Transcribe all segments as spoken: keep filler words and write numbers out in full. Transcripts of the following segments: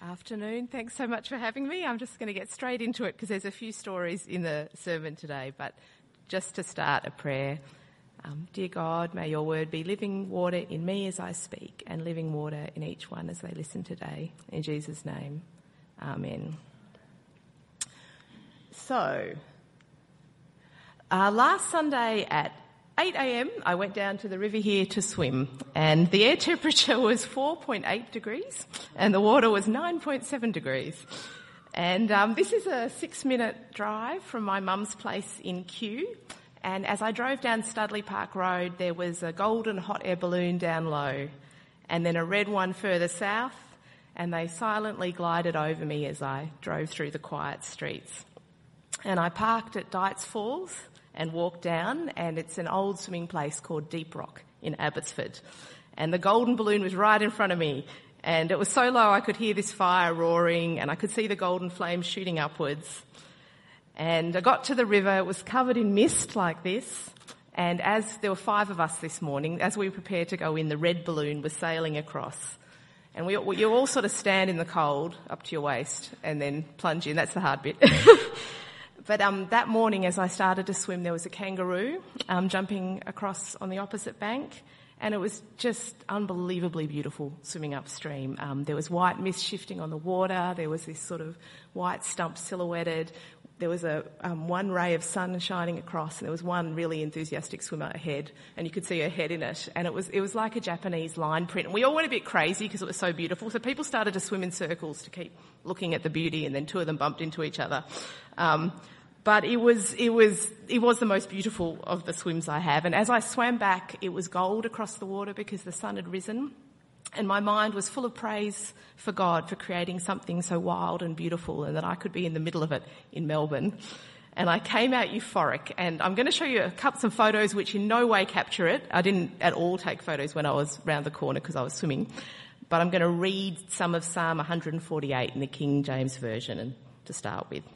Afternoon. Thanks so much for having me. I'm just going to get straight into it because there's a few stories in the sermon today, but just to start, a prayer. Um, dear God, may your word be living water in me as I speak and living water in each one as they listen today. In Jesus' name, amen. So, uh, last Sunday at eight a.m. I went down to the river here to swim, and the air temperature was four point eight degrees and the water was nine point seven degrees. And um, this is a six-minute drive from my mum's place in Kew, and as I drove down Studley Park Road, there was a golden hot air balloon down low and then a red one further south, and they silently glided over me as I drove through the quiet streets. And I parked at Dights Falls and walked down, and it's an old swimming place called Deep Rock in Abbotsford. And the golden balloon was right in front of me, and it was so low I could hear this fire roaring, and I could see the golden flames shooting upwards. And I got to the river, it was covered in mist like this, and as there were five of us this morning, as we prepared to go in, the red balloon was sailing across. And we, you all sort of stand in the cold up to your waist and then plunge in. That's the hard bit. But um, that morning, as I started to swim, there was a kangaroo um, jumping across on the opposite bank, and it was just unbelievably beautiful swimming upstream. Um, there was white mist shifting on the water. There was this sort of white stump silhouetted. There was a um, one ray of sun shining across, and there was one really enthusiastic swimmer ahead, and you could see her head in it. And it was it was like a Japanese line print. And we all went a bit crazy because it was so beautiful. So people started to swim in circles to keep looking at the beauty, and then two of them bumped into each other. Um, But it was, it was, it was the most beautiful of the swims I have. And as I swam back, it was gold across the water because the sun had risen. And my mind was full of praise for God for creating something so wild and beautiful, and that I could be in the middle of it in Melbourne. And I came out euphoric. And I'm going to show you a couple, some photos which in no way capture it. I didn't at all take photos when I was round the corner because I was swimming. But I'm going to read some of Psalm one forty-eight in the King James Version and to start with.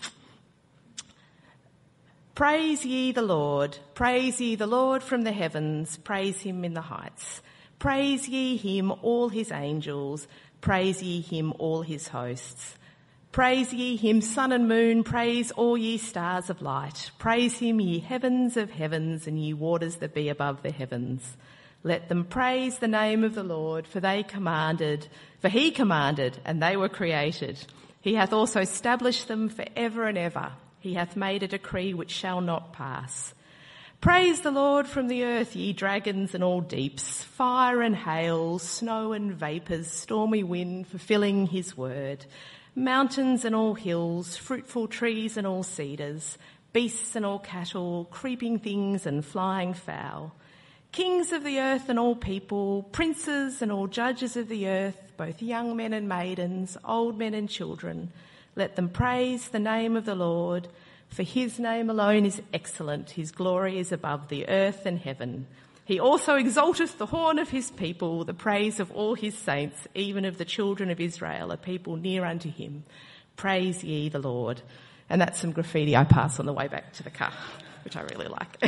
Praise ye the Lord, praise ye the Lord from the heavens, praise him in the heights. Praise ye him, all his angels, praise ye him, all his hosts. Praise ye him, sun and moon, praise all ye stars of light. Praise him, ye heavens of heavens, and ye waters that be above the heavens. Let them praise the name of the Lord, for they commanded, for he commanded, and they were created. He hath also established them for ever and ever. He hath made a decree which shall not pass. Praise the Lord from the earth, ye dragons and all deeps, fire and hail, snow and vapours, stormy wind, fulfilling his word. Mountains and all hills, fruitful trees and all cedars, beasts and all cattle, creeping things and flying fowl. Kings of the earth and all people, princes and all judges of the earth, both young men and maidens, old men and children. Let them praise the name of the Lord, for his name alone is excellent. His glory is above the earth and heaven. He also exalteth the horn of his people, the praise of all his saints, even of the children of Israel, a people near unto him. Praise ye the Lord. And that's some graffiti I pass on the way back to the car, which I really like.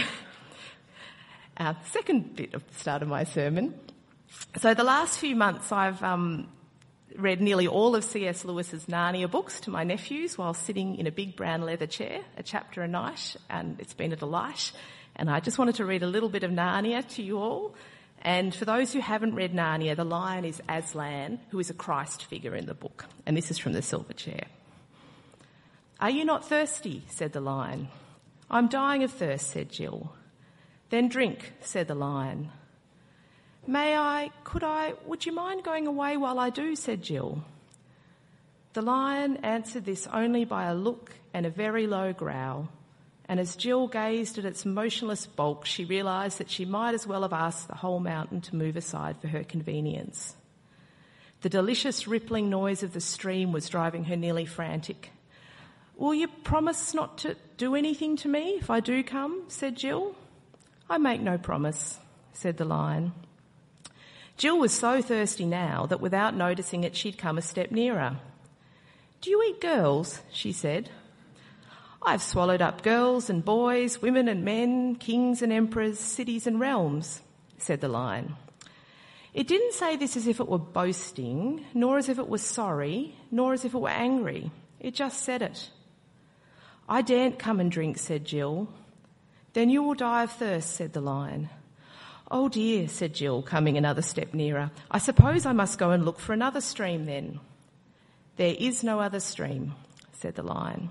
uh, second bit of the start of my sermon. So the last few months I've um, read nearly all of C S Lewis's Narnia books to my nephews while sitting in a big brown leather chair, a chapter a night, and it's been a delight. And I just wanted to read a little bit of Narnia to you all. And for those who haven't read Narnia, the lion is Aslan, who is a Christ figure in the book. And this is from the Silver Chair. Are you not thirsty? Said the lion. I'm dying of thirst, said Jill. Then drink, said the lion. May I, could I, would you mind going away while I do, said Jill. The lion answered this only by a look and a very low growl, and as Jill gazed at its motionless bulk, she realised that she might as well have asked the whole mountain to move aside for her convenience. The delicious rippling noise of the stream was driving her nearly frantic. Will you promise not to do anything to me if I do come, said Jill. I make no promise, said the lion. Jill was so thirsty now that without noticing it, she'd come a step nearer. Do you eat girls? She said. I've swallowed up girls and boys, women and men, kings and emperors, cities and realms, said the lion. It didn't say this as if it were boasting, nor as if it was sorry, nor as if it were angry. It just said it. "I daren't come and drink," said Jill. "Then you will die of thirst," said the lion. "Oh dear," said Jill, coming another step nearer. "I suppose I must go and look for another stream then." "There is no other stream," said the lion.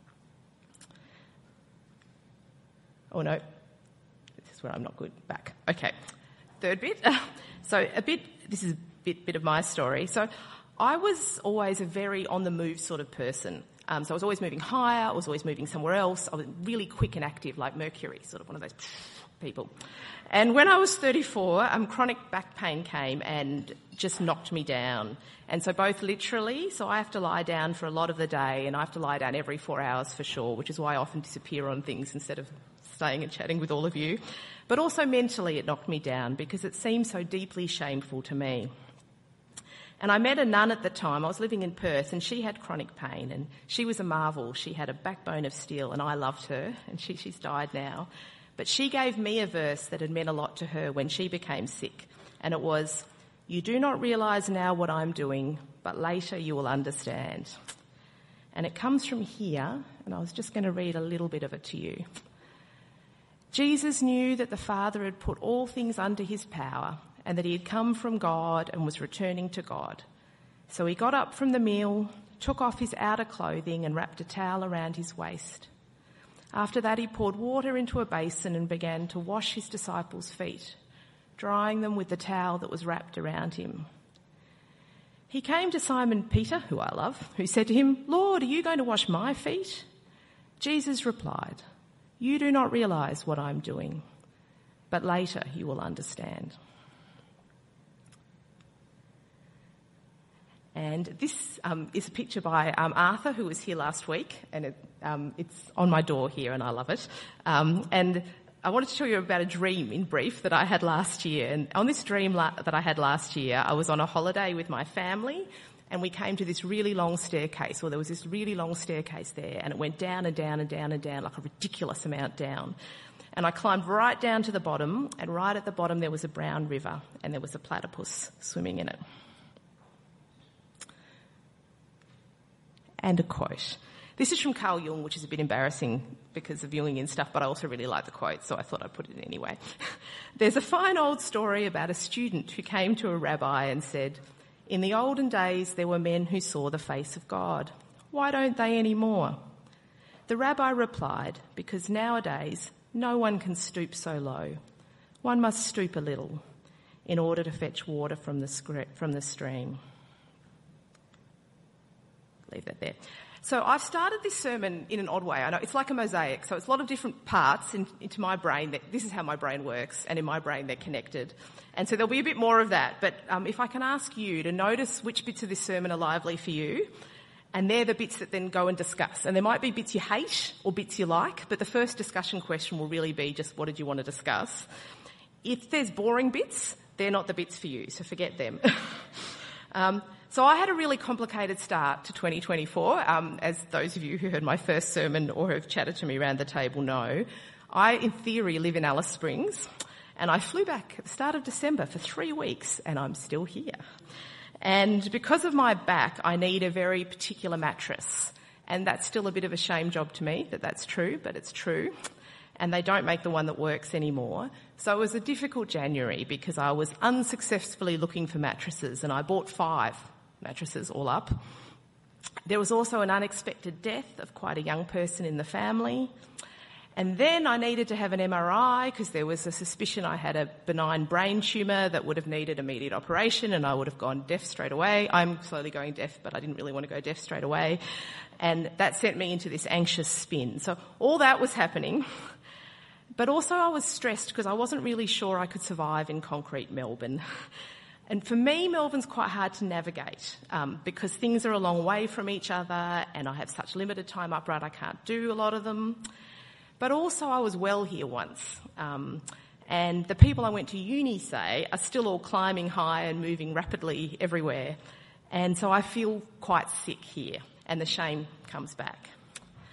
Oh no, this is where I'm not good. Back. Okay, third bit. So a bit, this is a bit, bit of my story. So I was always a very on-the-move sort of person. Um, so I was always moving higher, I was always moving somewhere else. I was really quick and active, like Mercury, sort of one of those people. And when I was thirty-four, um, chronic back pain came and just knocked me down. And so both literally, so I have to lie down for a lot of the day, and I have to lie down every four hours for sure, which is why I often disappear on things instead of staying and chatting with all of you. But also mentally it knocked me down because it seemed so deeply shameful to me. And I met a nun at the time. I was living in Perth and she had chronic pain and she was a marvel. She had a backbone of steel and I loved her, and she, she's died now. But she gave me a verse that had meant a lot to her when she became sick. And it was, "You do not realise now what I'm doing, but later you will understand." And it comes from here, and I was just going to read a little bit of it to you. "Jesus knew that the Father had put all things under his power and that he had come from God and was returning to God. So he got up from the meal, took off his outer clothing and wrapped a towel around his waist. After that he poured water into a basin and began to wash his disciples' feet, drying them with the towel that was wrapped around him. He came to Simon Peter, who I love, who said to him, 'Lord, are you going to wash my feet?' Jesus replied, 'You do not realise what I'm doing, but later you will understand.'" And this um, is a picture by um, Arthur, who was here last week, and it, um, it's on my door here, and I love it. Um, and I wanted to tell you about a dream, in brief, that I had last year. And on this dream la- that I had last year, I was on a holiday with my family, and we came to this really long staircase, or there was this really long staircase there, and it went down and down and down and down, like a ridiculous amount down. And I climbed right down to the bottom, and right at the bottom there was a brown river, and there was a platypus swimming in it. And a quote. This is from Carl Jung, which is a bit embarrassing because of Jungian stuff, but I also really like the quote, so I thought I'd put it in anyway. "There's a fine old story about a student who came to a rabbi and said, 'In the olden days there were men who saw the face of God. Why don't they anymore?' The rabbi replied, 'Because nowadays no one can stoop so low. One must stoop a little in order to fetch water from the, scre- from the stream.'" Leave that there. So I've started this sermon in an odd way. I know it's like a mosaic, so it's a lot of different parts in, into my brain. That, this is how my brain works, and in my brain they're connected. And so there'll be a bit more of that. But um, if I can ask you to notice which bits of this sermon are lively for you, and they're the bits that then go and discuss. And there might be bits you hate or bits you like, but the first discussion question will really be just what did you want to discuss. If there's boring bits, they're not the bits for you, so forget them. um, So I had a really complicated start to twenty twenty-four. Um, as those of you who heard my first sermon or have chatted to me around the table know, I, in theory, live in Alice Springs, and I flew back at the start of December for three weeks, and I'm still here. And because of my back, I need a very particular mattress, and that's still a bit of a shame job to me that that's true, but it's true. And they don't make the one that works anymore. So it was a difficult January because I was unsuccessfully looking for mattresses, and I bought five mattresses all up. There was also an unexpected death of quite a young person in the family. And then I needed to have an M R I because there was a suspicion I had a benign brain tumour that would have needed immediate operation, and I would have gone deaf straight away. I'm slowly going deaf, but I didn't really want to go deaf straight away. And that sent me into this anxious spin. So all that was happening. But also I was stressed because I wasn't really sure I could survive in concrete Melbourne. And for me, Melbourne's quite hard to navigate um, because things are a long way from each other, and I have such limited time upright I can't do a lot of them. But also I was well here once, um, and the people I went to uni say are still all climbing high and moving rapidly everywhere. And so I feel quite sick here, and the shame comes back.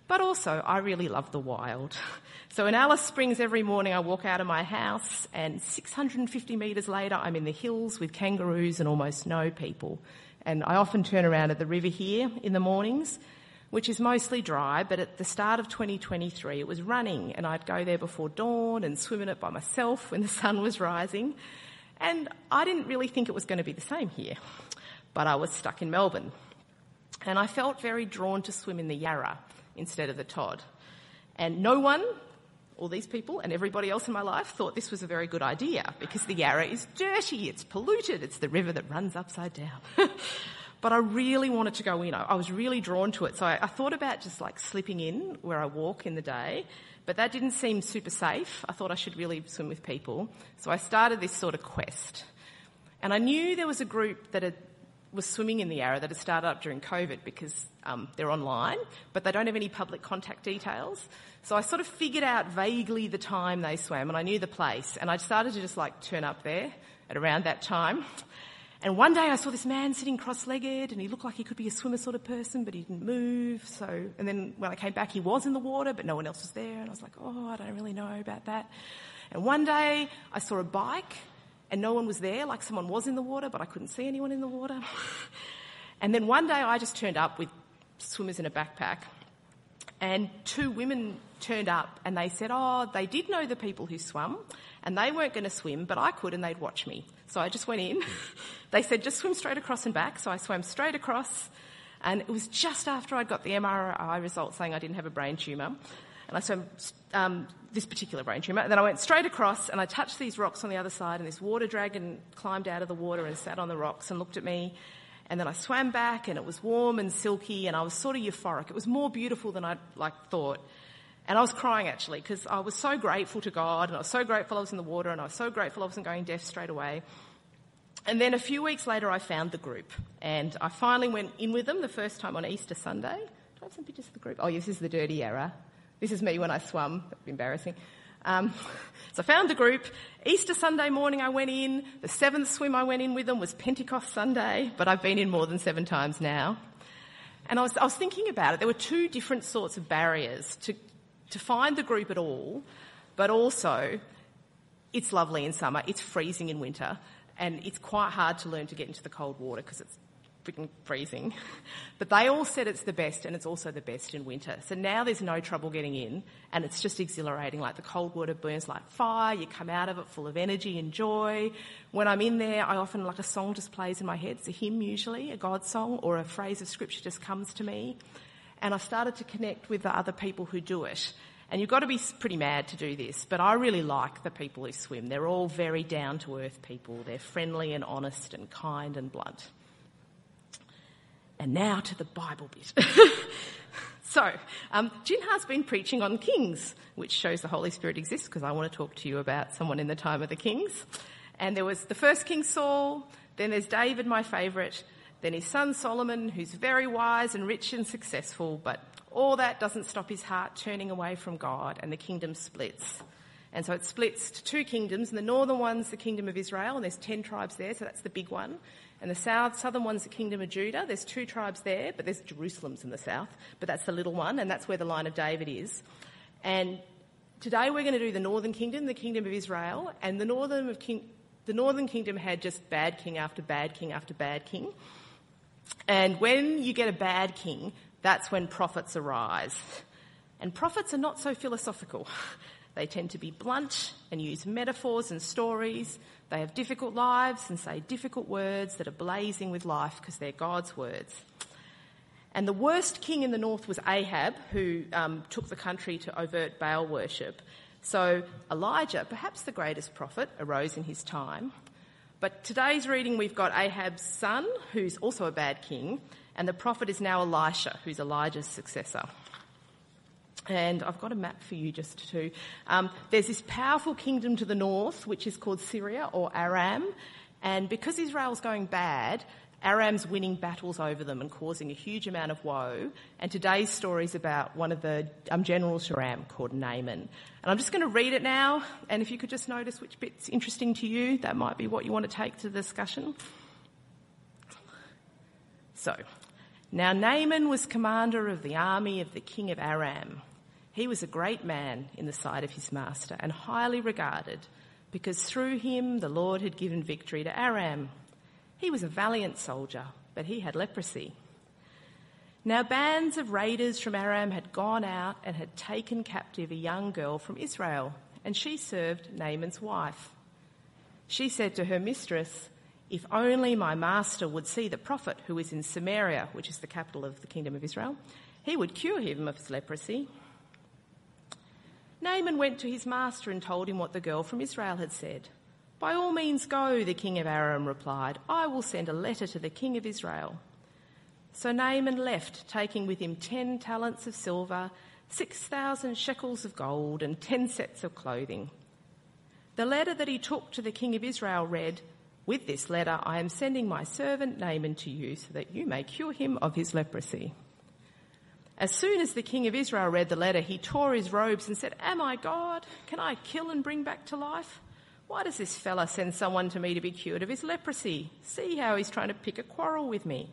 But also, I really love the wild. So in Alice Springs, every morning I walk out of my house and six hundred fifty metres later, I'm in the hills with kangaroos and almost no people. And I often turn around at the river here in the mornings, which is mostly dry, but at the start of twenty twenty-three it was running, and I'd go there before dawn and swim in it by myself when the sun was rising. And I didn't really think it was going to be the same here, but I was stuck in Melbourne. And I felt very drawn to swim in the Yarra instead of the Todd. And no one, all these people and everybody else in my life, thought this was a very good idea, because the Yarra is dirty, it's polluted, it's the river that runs upside down. But I really wanted to go in. I was really drawn to it. So I, I thought about just like slipping in where I walk in the day, but that didn't seem super safe. I thought I should really swim with people. So I started this sort of quest. And I knew there was a group that had, was swimming in the Yarra that had started up during COVID, because um, they're online, but they don't have any public contact details. So I sort of figured out vaguely the time they swam, and I knew the place. And I started to just like turn up there at around that time. And one day I saw this man sitting cross-legged, and he looked like he could be a swimmer sort of person, but he didn't move. So, and then when I came back, he was in the water, but no one else was there. And I was like, oh, I don't really know about that. And one day I saw a bike, and no one was there, like someone was in the water, but I couldn't see anyone in the water. And then one day I just turned up with swimmers in a backpack, and two women turned up, and they said, oh, they did know the people who swum, and they weren't going to swim, but I could, and they'd watch me. So I just went in. They said, just swim straight across and back. So I swam straight across, and it was just after I'd got the M R I result saying I didn't have a brain tumour. And I swam um, this particular brain tumour. And then I went straight across, and I touched these rocks on the other side, and this water dragon climbed out of the water and sat on the rocks and looked at me. And then I swam back, and it was warm and silky, and I was sort of euphoric. It was more beautiful than I'd like thought. And I was crying, actually, because I was so grateful to God, and I was so grateful I was in the water, and I was so grateful I wasn't going deaf straight away. And then a few weeks later, I found the group, and I finally went in with them the first time on Easter Sunday. Do I have some pictures of the group? Oh, yes, this is the Dirty Yarra. This is me when I swum. That'd be embarrassing. Um, so I found the group. Easter Sunday morning I went in. The seventh swim I went in with them was Pentecost Sunday, but I've been in more than seven times now. And I was, I was thinking about it. There were two different sorts of barriers to to find the group at all, but also it's lovely in summer, it's freezing in winter, and it's quite hard to learn to get into the cold water because it's freaking freezing. But they all said it's the best, and it's also the best in winter. So now there's no trouble getting in, and it's just exhilarating. Like the cold water burns like fire, you come out of it full of energy and joy. When I'm in there, I often, like a song just plays in my head. It's a hymn usually, a God song, or a phrase of scripture just comes to me. And I've started to connect with the other people who do it. And you've got to be pretty mad to do this, but I really like the people who swim. They're all very down-to-earth people. They're friendly and honest and kind and blunt. And now to the Bible bit. So, um, Jin has been preaching on kings, which shows the Holy Spirit exists, because I want to talk to you about someone in the time of the kings. And there was the first king Saul, then there's David, my favourite, then his son Solomon, who's very wise and rich and successful, but all that doesn't stop his heart turning away from God, and the kingdom splits. And so it splits to two kingdoms, and the northern one's the kingdom of Israel, and there's ten tribes there, so that's the big one. And the south, southern one's the kingdom of Judah. There's two tribes there, but there's Jerusalem's in the south, but that's the little one, and that's where the line of David is. And today we're going to do the northern kingdom, the kingdom of Israel, and the northern of king, the northern kingdom had just bad king after bad king after bad king. And when you get a bad king, that's when prophets arise. And prophets are not so philosophical. They tend to be blunt and use metaphors and stories. They have difficult lives and say difficult words that are blazing with life because they're God's words. And the worst king in the north was Ahab, who um, took the country to overt Baal worship. So Elijah, perhaps the greatest prophet, arose in his time. But today's reading, we've got Ahab's son, who's also a bad king, and the prophet is now Elisha, who's Elijah's successor. And I've got a map for you just to... Um, there's this powerful kingdom to the north, which is called Syria or Aram, and because Israel's going bad, Aram's winning battles over them and causing a huge amount of woe. And today's story is about one of the um, generals to Aram called Naaman. And I'm just going to read it now, and if you could just notice which bit's interesting to you, that might be what you want to take to the discussion. So, Now Naaman was commander of the army of the king of Aram. He was a great man in the sight of his master and highly regarded, because through him the Lord had given victory to Aram. He was a valiant soldier, but he had leprosy. Now bands of raiders from Aram had gone out and had taken captive a young girl from Israel, and she served Naaman's wife. She said to her mistress, "If only my master would see the prophet who is in Samaria," which is the capital of the kingdom of Israel, "he would cure him of his leprosy." Naaman went to his master and told him what the girl from Israel had said. "By all means go," the king of Aram replied. "I will send a letter to the king of Israel." So Naaman left, taking with him ten talents of silver, six thousand shekels of gold, and ten sets of clothing. The letter that he took to the king of Israel read, "With this letter I am sending my servant Naaman to you so that you may cure him of his leprosy." As soon as the king of Israel read the letter, he tore his robes and said, "Am I God? Can I kill and bring back to life? Why does this fella send someone to me to be cured of his leprosy? See how he's trying to pick a quarrel with me."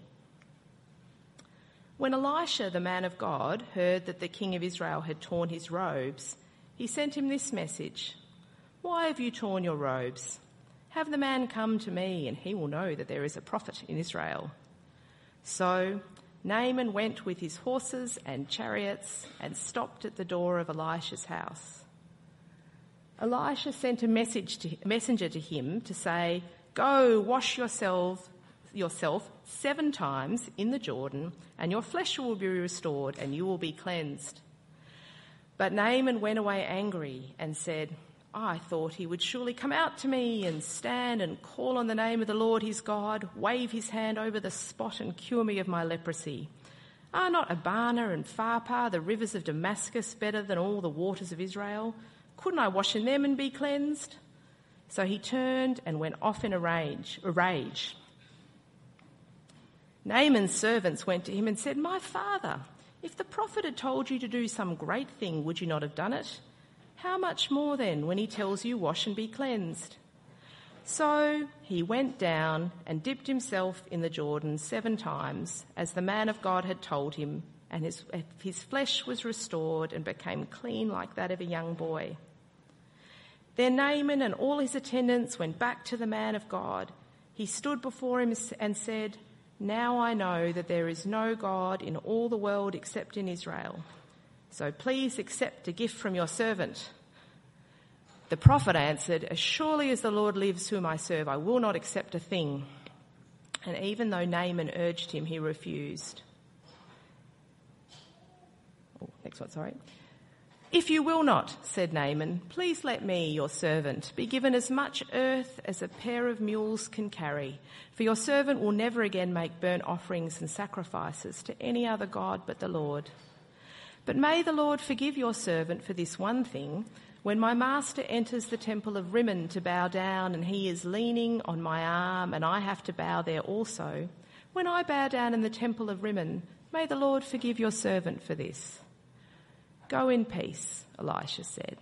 When Elisha, the man of God, heard that the king of Israel had torn his robes, he sent him this message: "Why have you torn your robes? Have the man come to me, and he will know that there is a prophet in Israel." So Naaman went with his horses and chariots and stopped at the door of Elisha's house. Elisha sent a message to, messenger to him to say, "Go, wash yourself, yourself seven times in the Jordan, and your flesh will be restored, and you will be cleansed." But Naaman went away angry and said, "I thought he would surely come out to me and stand and call on the name of the Lord his God, wave his hand over the spot and cure me of my leprosy. Are not Abana and Pharpar, the rivers of Damascus, better than all the waters of Israel? Couldn't I wash in them and be cleansed?" So he turned and went off in a rage. A rage. Naaman's servants went to him and said, "My father, if the prophet had told you to do some great thing, would you not have done it? How much more then when he tells you, 'Wash and be cleansed'?" So he went down and dipped himself in the Jordan seven times, as the man of God had told him, and his, his flesh was restored and became clean like that of a young boy. Then Naaman and all his attendants went back to the man of God. He stood before him and said, "Now I know that there is no God in all the world except in Israel. So please accept a gift from your servant." The prophet answered, "As surely as the Lord lives whom I serve, I will not accept a thing." And even though Naaman urged him, he refused. Oh, next one, sorry. "If you will not," said Naaman, "please let me, your servant, be given as much earth as a pair of mules can carry, for your servant will never again make burnt offerings and sacrifices to any other god but the Lord. But may the Lord forgive your servant for this one thing. When my master enters the temple of Rimmon to bow down, and he is leaning on my arm, and I have to bow there also, when I bow down in the temple of Rimmon, may the Lord forgive your servant for this." "Go in peace," Elisha said.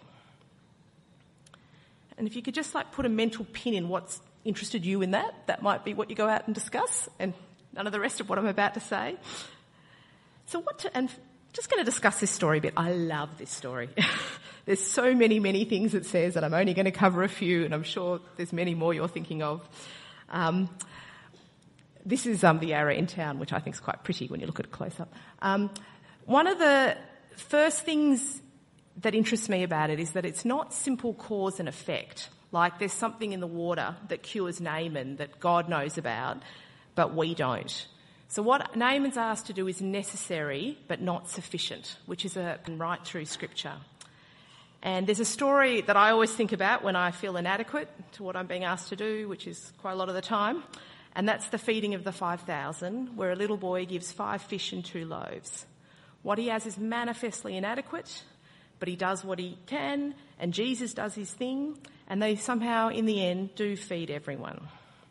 And if you could just like put a mental pin in what's interested you in that, that might be what you go out and discuss, and none of the rest of what I'm about to say. So what to, and just going to discuss this story a bit. I love this story. There's so many, many things it says, and I'm only going to cover a few, and I'm sure there's many more you're thinking of. Um, this is um, the Yarra in town, which I think is quite pretty when you look at it close up. Um, one of the first things that interests me about it is that it's not simple cause and effect. Like there's something in the water that cures Naaman that God knows about, but we don't. So what Naaman's asked to do is necessary but not sufficient, which is a right through Scripture. And there's a story that I always think about when I feel inadequate to what I'm being asked to do, which is quite a lot of the time, and that's the feeding of the five thousand, where a little boy gives five fish and two loaves. What he has is manifestly inadequate, but he does what he can, and Jesus does his thing, and they somehow, in the end, do feed everyone.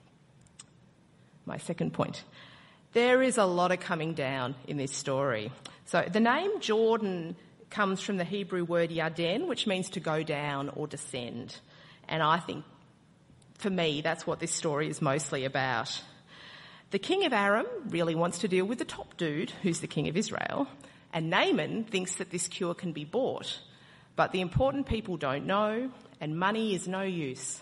My second point. There is a lot of coming down in this story. So the name Jordan comes from the Hebrew word yarden, which means to go down or descend. And I think, for me, that's what this story is mostly about. The king of Aram really wants to deal with the top dude, who's the king of Israel, and Naaman thinks that this cure can be bought. But the important people don't know, and money is no use.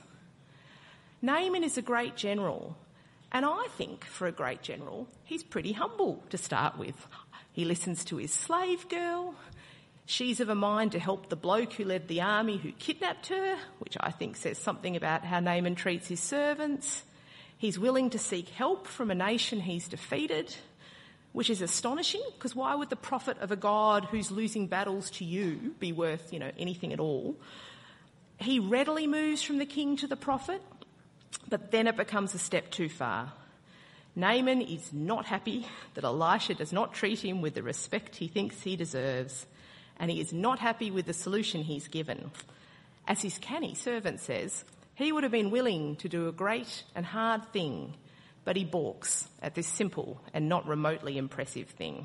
Naaman is a great general, and I think for a great general, he's pretty humble to start with. He listens to his slave girl. She's of a mind to help the bloke who led the army who kidnapped her, which I think says something about how Naaman treats his servants. He's willing to seek help from a nation he's defeated, which is astonishing, because why would the prophet of a God who's losing battles to you be worth, you know, anything at all? He readily moves from the king to the prophet, but then it becomes a step too far. Naaman is not happy that Elisha does not treat him with the respect he thinks he deserves, and he is not happy with the solution he's given. As his canny servant says, he would have been willing to do a great and hard thing, but he balks at this simple and not remotely impressive thing.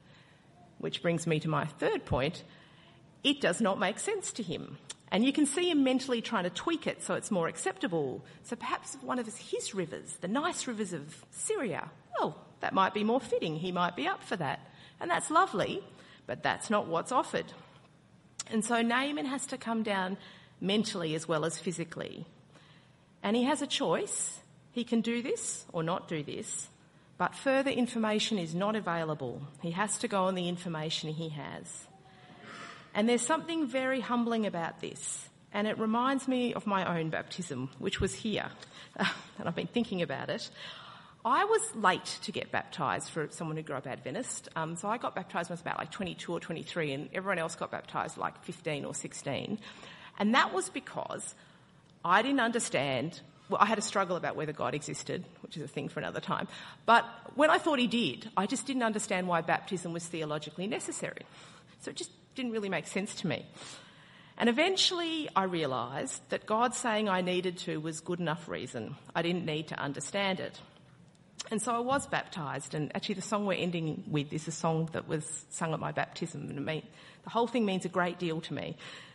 Which brings me to my third point. It does not make sense to him. And you can see him mentally trying to tweak it so it's more acceptable. So perhaps one of his rivers, the nice rivers of Syria, well, that might be more fitting. He might be up for that. And that's lovely, but that's not what's offered. And so Naaman has to come down mentally as well as physically. And he has a choice. He can do this or not do this, but further information is not available. He has to go on the information he has. And there's something very humbling about this, and it reminds me of my own baptism, which was here, and I've been thinking about it. I was late to get baptised for someone who grew up Adventist, um, so I got baptised when I was about like twenty-two or twenty-three, and everyone else got baptised like fifteen or sixteen. And that was because I didn't understand. Well, I had a struggle about whether God existed, which is a thing for another time. But when I thought he did, I just didn't understand why baptism was theologically necessary. So it just didn't really make sense to me. And eventually I realised that God saying I needed to was good enough reason. I didn't need to understand it. And so I was baptised. And actually the song we're ending with is a song that was sung at my baptism. And it mean, the whole thing means a great deal to me.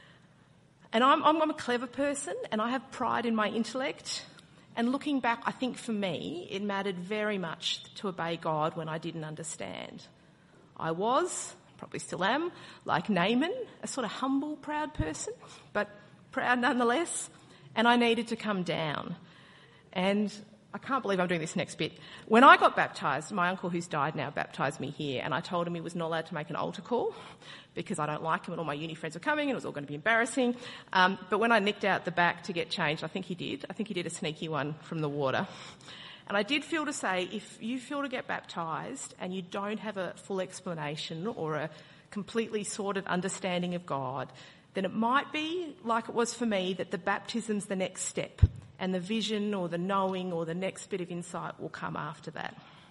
And I'm, I'm, I'm a clever person, and I have pride in my intellect. And looking back, I think for me, it mattered very much to obey God when I didn't understand. I was, probably still am, like Naaman, a sort of humble, proud person, but proud nonetheless. And I needed to come down. And I can't believe I'm doing this next bit. When I got baptised, my uncle who's died now baptised me here, and I told him he was not allowed to make an altar call because I don't like him and all my uni friends were coming and it was all going to be embarrassing. Um, but when I nicked out the back to get changed, I think he did. I think he did a sneaky one from the water. And I did feel to say, if you feel to get baptised and you don't have a full explanation or a completely sorted understanding of God, then it might be, like it was for me, that the baptism's the next step. And the vision or the knowing or the next bit of insight will come after that.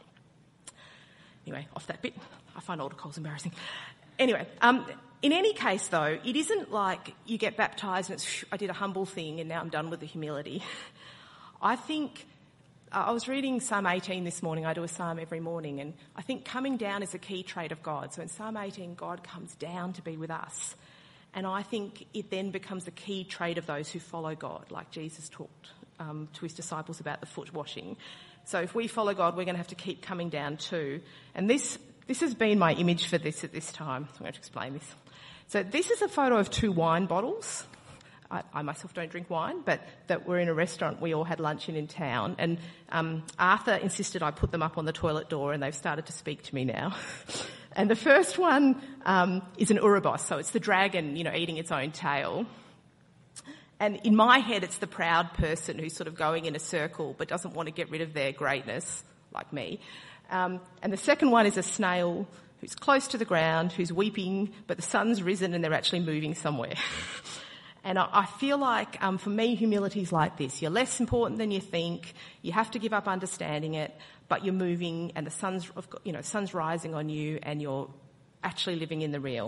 Anyway, off that bit. I find altar calls embarrassing. Anyway, um, in any case, though, it isn't like you get baptised and it's, I did a humble thing and now I'm done with the humility. I think, uh, I was reading Psalm eighteen this morning. I do a psalm every morning, and I think coming down is a key trait of God. So in Psalm eighteen, God comes down to be with us. And I think it then becomes a key trait of those who follow God, like Jesus talked um, to his disciples about the foot washing. So if we follow God, we're going to have to keep coming down too. And this this has been my image for this at this time. So I'm going to explain this. So this is a photo of two wine bottles. I, I myself don't drink wine, but that were in a restaurant we all had lunch in in town. And um, Arthur insisted I put them up on the toilet door, and they've started to speak to me now. And the first one um, is an Ouroboros, so it's the dragon, you know, eating its own tail. And in my head, it's the proud person who's sort of going in a circle but doesn't want to get rid of their greatness, like me. Um, and the second one is a snail who's close to the ground, who's weeping, but the sun's risen and they're actually moving somewhere. And I, I feel like, um, for me, humility's like this. You're less important than you think. You have to give up understanding it, but you're moving and the sun's, you know, sun's rising on you and you're actually living in the real.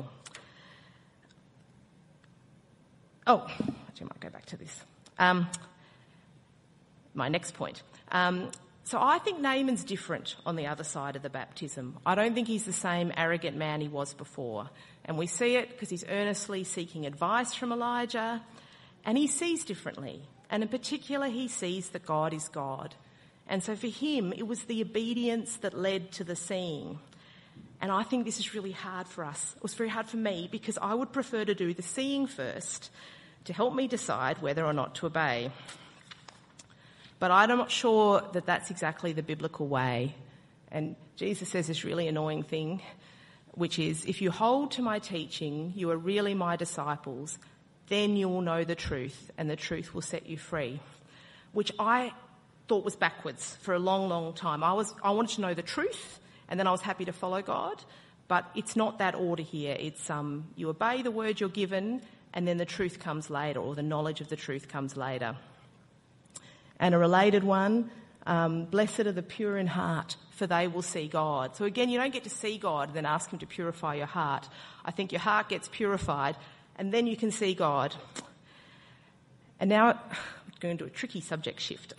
Oh, actually, I might go back to this. Um, my next point. Um, so I think Naaman's different on the other side of the baptism. I don't think he's the same arrogant man he was before. And we see it because he's earnestly seeking advice from Elijah, and he sees differently. And in particular, he sees that God is God. And so for him, it was the obedience that led to the seeing. And I think this is really hard for us. It was very hard for me because I would prefer to do the seeing first to help me decide whether or not to obey. But I'm not sure that that's exactly the biblical way. And Jesus says this really annoying thing, which is, if you hold to my teaching, you are really my disciples, then you will know the truth and the truth will set you free. Which I thought was backwards for a long, long time. I was, I wanted to know the truth and then I was happy to follow God. But it's not that order here. It's um, you obey the word you're given and then the truth comes later, or the knowledge of the truth comes later. And a related one, um, blessed are the pure in heart, for they will see God. So again, you don't get to see God and then ask him to purify your heart. I think your heart gets purified and then you can see God. And now I'm going to do a tricky subject shift.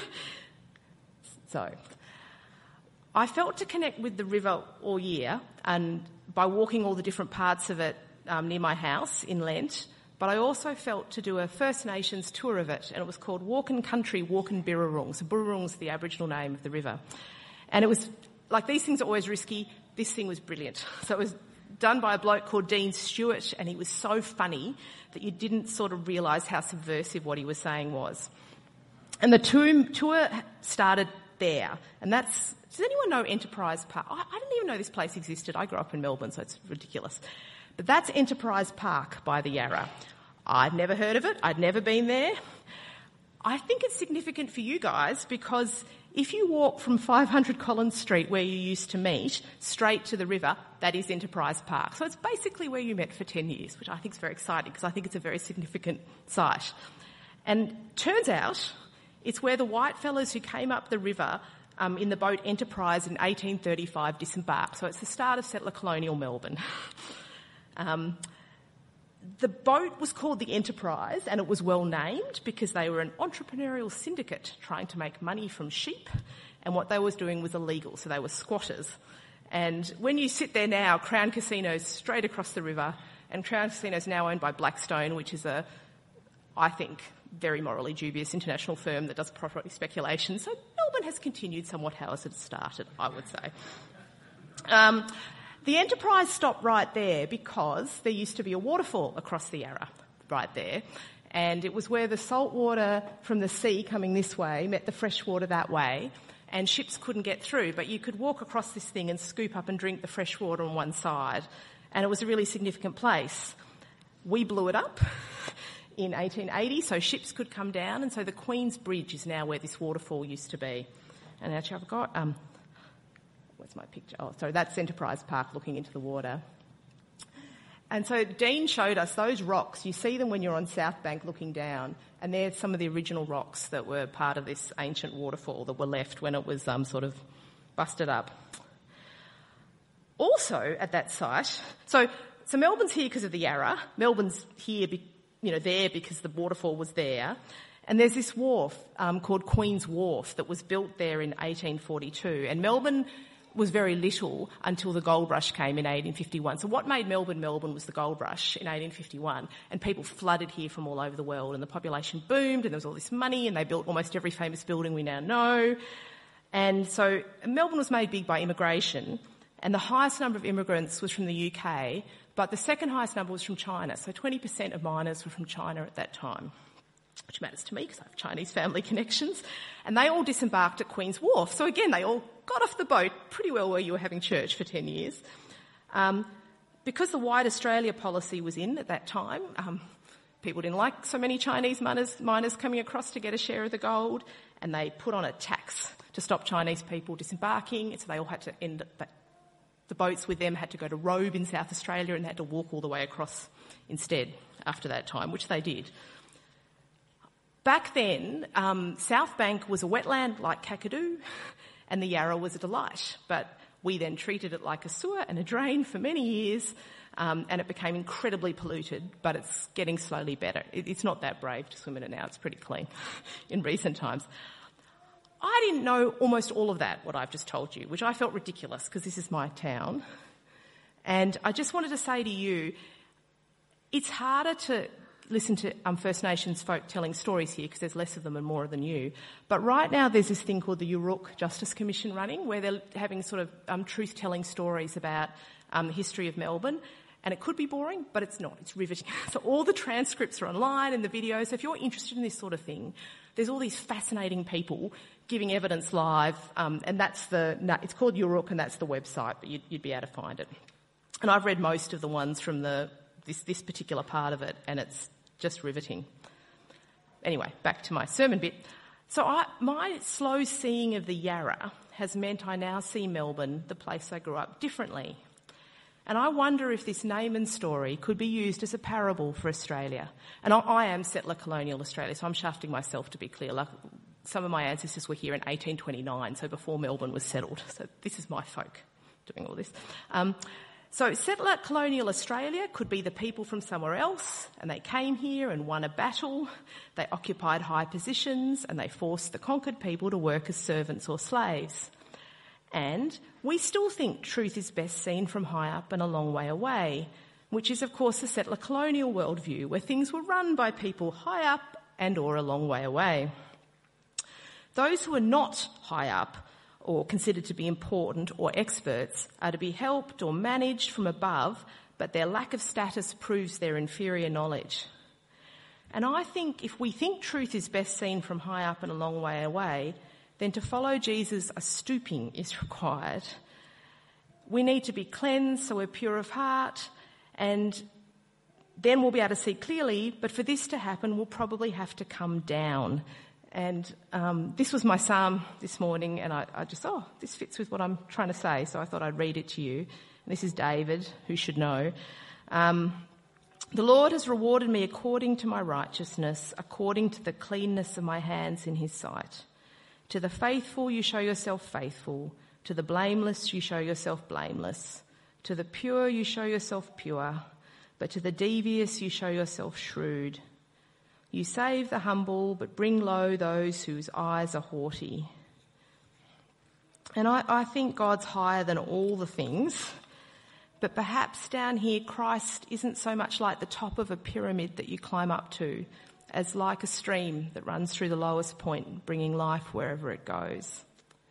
So I felt to connect with the river all year, and by walking all the different parts of it um, near my house in Lent, but I also felt to do a First Nations tour of it, and it was called Walkin' Country, Walkin' Birrarung. So Birrarung's the Aboriginal name of the river. And it was, like, these things are always risky. This thing was brilliant. So it was done by a bloke called Dean Stewart, and he was so funny that you didn't sort of realise how subversive what he was saying was. And the tour, tour started there, and that's, does anyone know Enterprise Park? I, I didn't even know this place existed. I grew up in Melbourne, so it's ridiculous. But that's Enterprise Park by the Yarra. I'd never heard of it. I'd never been there. I think it's significant for you guys because if you walk from five hundred Collins Street, where you used to meet, straight to the river, that is Enterprise Park. So it's basically where you met for ten years, which I think is very exciting because I think it's a very significant site. And turns out it's where the white fellas who came up the river um, in the boat Enterprise in eighteen thirty-five disembarked. So it's the start of settler colonial Melbourne. um, The boat was called the Enterprise, and it was well named because they were an entrepreneurial syndicate trying to make money from sheep, and what they was doing was illegal, so they were squatters. And when you sit there now, Crown Casino's straight across the river, and Crown Casino's now owned by Blackstone, which is a, I think, very morally dubious international firm that does property speculation. So Melbourne has continued somewhat how it started, I would say. Um, The Enterprise stopped right there because there used to be a waterfall across the Yarra right there, and it was where the salt water from the sea coming this way met the fresh water that way, and ships couldn't get through, but you could walk across this thing and scoop up and drink the fresh water on one side, and it was a really significant place. We blew it up in eighteen eighty, so ships could come down, and so the Queen's Bridge is now where this waterfall used to be. And actually I've got... Um, Where's my picture? Oh, sorry, that's Enterprise Park looking into the water. And so Dean showed us those rocks. You see them when you're on South Bank looking down, and they're some of the original rocks that were part of this ancient waterfall that were left when it was um, sort of busted up. Also at that site, so so Melbourne's here because of the Yarra. Melbourne's here, be, you know, there because the waterfall was there. And there's this wharf um, called Queen's Wharf that was built there in eighteen forty-two, and Melbourne was very little until the gold rush came in eighteen fifty-one. So what made Melbourne Melbourne was the gold rush in eighteen fifty-one, and people flooded here from all over the world, and the population boomed, and there was all this money, and they built almost every famous building we now know. And so Melbourne was made big by immigration, and the highest number of immigrants was from the U K, but the second highest number was from China. So twenty percent of miners were from China at that time, which matters to me because I have Chinese family connections. And they all disembarked at Queen's Wharf. So again, they all got off the boat pretty well where you were having church for ten years. Um, because the White Australia policy was in at that time, um, people didn't like so many Chinese miners, miners coming across to get a share of the gold, and they put on a tax to stop Chinese people disembarking. So they all had to end up, the boats with them had to go to Robe in South Australia, and they had to walk all the way across instead after that time, which they did. Back then, um, South Bank was a wetland like Kakadu, and the Yarra was a delight. But we then treated it like a sewer and a drain for many years, um, and it became incredibly polluted, but it's getting slowly better. It, it's not that brave to swim in it now. It's pretty clean in recent times. I didn't know almost all of that, what I've just told you, which I felt ridiculous because this is my town. And I just wanted to say to you, it's harder to listen to um, First Nations folk telling stories here because there's less of them and more than you. But right now there's this thing called the Yurok Justice Commission running where they're having sort of um, truth-telling stories about um, the history of Melbourne. And it could be boring, but it's not. It's riveting. So all the transcripts are online and the videos. So if you're interested in this sort of thing, there's all these fascinating people giving evidence live. Um, and that's the, no, it's called Yurok and that's the website, but you'd, you'd be able to find it. And I've read most of the ones from the this, this particular part of it, and it's just riveting. Anyway, back to my sermon bit. So I, my slow seeing of the Yarra has meant I now see Melbourne, the place I grew up, differently. And I wonder if this Naaman story could be used as a parable for Australia. And I, I am settler colonial Australia, so I'm shafting myself to be clear. Like, some of my ancestors were here in eighteen twenty-nine, so before Melbourne was settled. So this is my folk doing all this. Um, so settler colonial Australia could be the people from somewhere else, and they came here and won a battle. They occupied high positions, and they forced the conquered people to work as servants or slaves. And we still think truth is best seen from high up and a long way away, which is, of course, the settler colonial worldview, where things were run by people high up and or a long way away. Those who are not high up or considered to be important or experts are to be helped or managed from above, but their lack of status proves their inferior knowledge. And I think if we think truth is best seen from high up and a long way away, then to follow Jesus, a stooping is required. We need to be cleansed so we're pure of heart, and then we'll be able to see clearly, but for this to happen, we'll probably have to come down. And um, this was my psalm this morning, and I, I just, oh, this fits with what I'm trying to say, so I thought I'd read it to you. And this is David, who should know. Um, the Lord has rewarded me according to my righteousness, according to the cleanness of my hands in his sight. To the faithful you show yourself faithful, to the blameless you show yourself blameless, to the pure you show yourself pure, but to the devious you show yourself shrewd. You save the humble, but bring low those whose eyes are haughty. And I, I think God's higher than all the things, but perhaps down here Christ isn't so much like the top of a pyramid that you climb up to, as like a stream that runs through the lowest point, bringing life wherever it goes.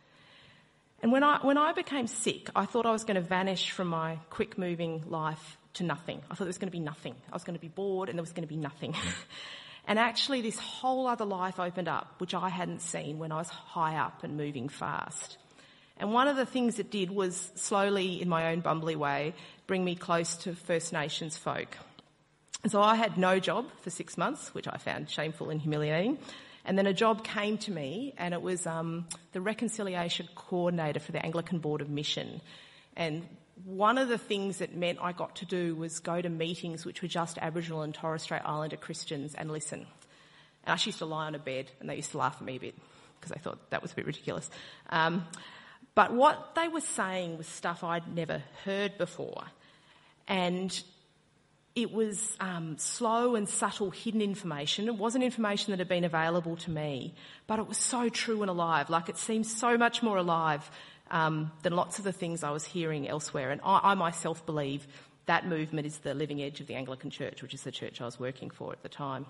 And when I when I became sick, I thought I was going to vanish from my quick-moving life to nothing. I thought there was going to be nothing. I was going to be bored and there was going to be nothing. And actually this whole other life opened up, which I hadn't seen when I was high up and moving fast. And one of the things it did was slowly, in my own bumbly way, bring me close to First Nations folk. So I had no job for six months, which I found shameful and humiliating. And then a job came to me, and it was um, the reconciliation coordinator for the Anglican Board of Mission. And one of the things it meant I got to do was go to meetings which were just Aboriginal and Torres Strait Islander Christians and listen. And I used to lie on a bed, and they used to laugh at me a bit because they thought that was a bit ridiculous. Um, but what they were saying was stuff I'd never heard before. And it was um, slow and subtle hidden information. It wasn't information that had been available to me, but it was so true and alive. Like, it seemed so much more alive um, than lots of the things I was hearing elsewhere. And I, I myself believe that movement is the living edge of the Anglican Church, which is the church I was working for at the time.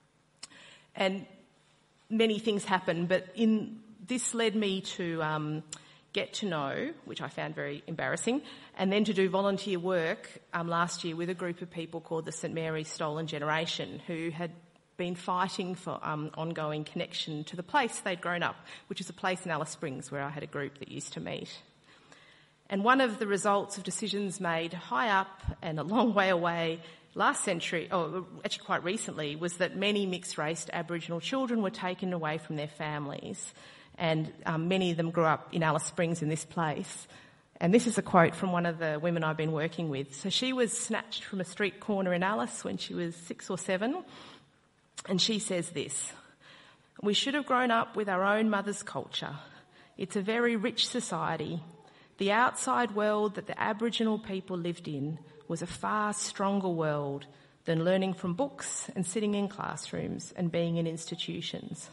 And many things happened, but in this led me to um, get to know, which I found very embarrassing, and then to do volunteer work um, last year with a group of people called the St Mary's Stolen Generation, who had been fighting for um, ongoing connection to the place they'd grown up, which is a place in Alice Springs where I had a group that used to meet. And one of the results of decisions made high up and a long way away last century, or actually quite recently, was that many mixed-race Aboriginal children were taken away from their families, and um, many of them grew up in Alice Springs in this place. And this is a quote from one of the women I've been working with. So she was snatched from a street corner in Alice when she was six or seven, and she says this: "We should have grown up with our own mother's culture. It's a very rich society. The outside world that the Aboriginal people lived in was a far stronger world than learning from books and sitting in classrooms and being in institutions."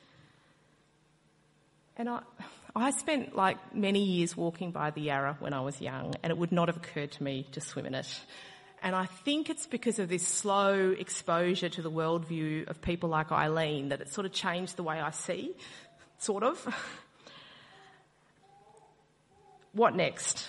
And I, I spent like many years walking by the Yarra when I was young, and it would not have occurred to me to swim in it. And I think it's because of this slow exposure to the worldview of people like Eileen that it sort of changed the way I see, sort of. What next?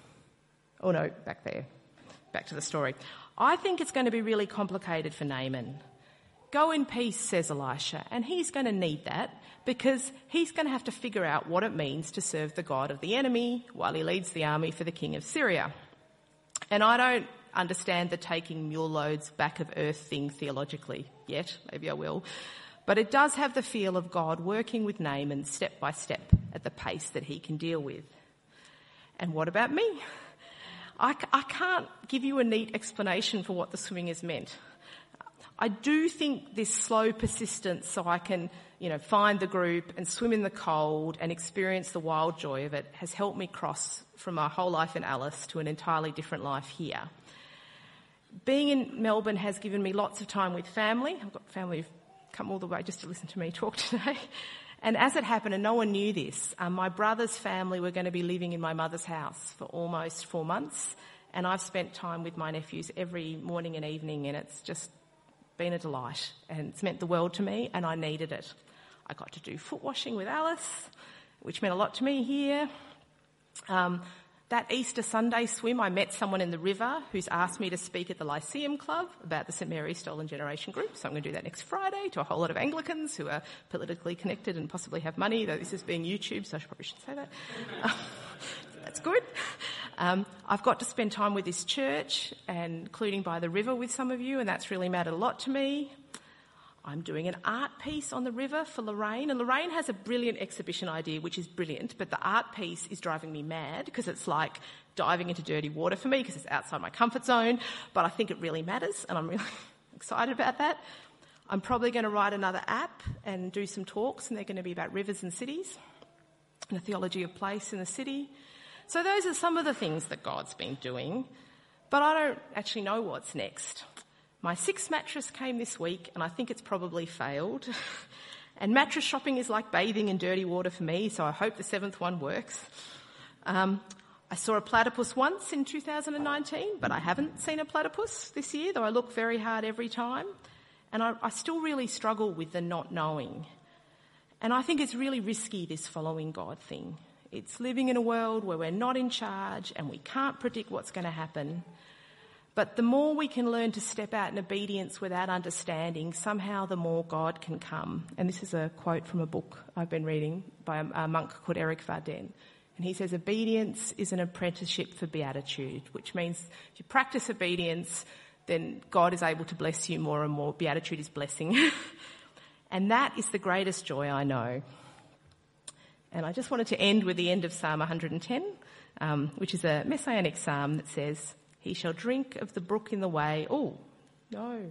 Oh no, back there. Back to the story. I think it's going to be really complicated for Naaman. Go in peace, says Elisha, and he's going to need that because he's going to have to figure out what it means to serve the God of the enemy while he leads the army for the king of Syria. And I don't understand the taking mule loads back of earth thing theologically yet. Maybe I will. But it does have the feel of God working with Naaman step by step at the pace that he can deal with. And what about me? I, I can't give you a neat explanation for what the swimming has meant. I do think this slow persistence so I can, you know, find the group and swim in the cold and experience the wild joy of it has helped me cross from my whole life in Alice to an entirely different life here. Being in Melbourne has given me lots of time with family. I've got family who've come all the way just to listen to me talk today. And as it happened, and no one knew this, um, my brother's family were going to be living in my mother's house for almost four months. And I've spent time with my nephews every morning and evening, and it's just been a delight. And it's meant the world to me, and I needed it. I got to do foot washing with Alice, which meant a lot to me here. Um, That Easter Sunday swim, I met someone in the river who's asked me to speak at the Lyceum Club about the St Mary's Stolen Generation group. So I'm going to do that next Friday to a whole lot of Anglicans who are politically connected and possibly have money, though this is being YouTube, so I probably shouldn't say that. Um, that's good. Um, I've got to spend time with this church, and including by the river with some of you, and that's really mattered a lot to me. I'm doing an art piece on the river for Lorraine, and Lorraine has a brilliant exhibition idea, which is brilliant, but the art piece is driving me mad because it's like diving into dirty water for me because it's outside my comfort zone, but I think it really matters, and I'm really excited about that. I'm probably going to write another app and do some talks, and they're going to be about rivers and cities and the theology of place in the city. So those are some of the things that God's been doing, but I don't actually know what's next. My sixth mattress came this week, and I think it's probably failed. And mattress shopping is like bathing in dirty water for me, so I hope the seventh one works. Um, I saw a platypus once in two thousand nineteen, but I haven't seen a platypus this year, though I look very hard every time. And I, I still really struggle with the not knowing. And I think it's really risky, this following God thing. It's living in a world where we're not in charge and we can't predict what's going to happen. But the more we can learn to step out in obedience without understanding, somehow the more God can come. And this is a quote from a book I've been reading by a, a monk called Eric Varden. And he says, obedience is an apprenticeship for beatitude, which means if you practice obedience, then God is able to bless you more and more. Beatitude is blessing. And that is the greatest joy I know. And I just wanted to end with the end of Psalm one hundred ten, um, which is a messianic psalm that says, he shall drink of the brook in the way. Oh, no.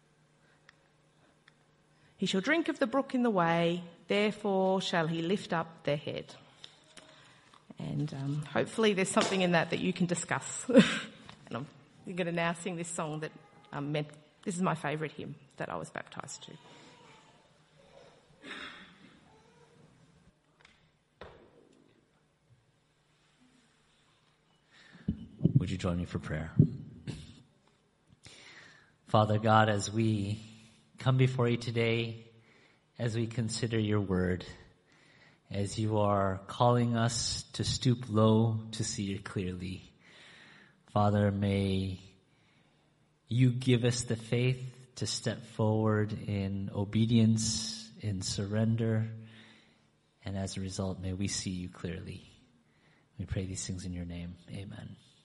He shall drink of the brook in the way, therefore shall he lift up their head. And um, hopefully there's something in that that you can discuss. And I'm going to now sing this song that um, meant, this is my favourite hymn that I was baptised to. Would you join me for prayer? Father God, as we come before you today, as we consider your word, as you are calling us to stoop low to see it clearly, Father, may you give us the faith to step forward in obedience, in surrender, and as a result, may we see you clearly. We pray these things in your name. Amen.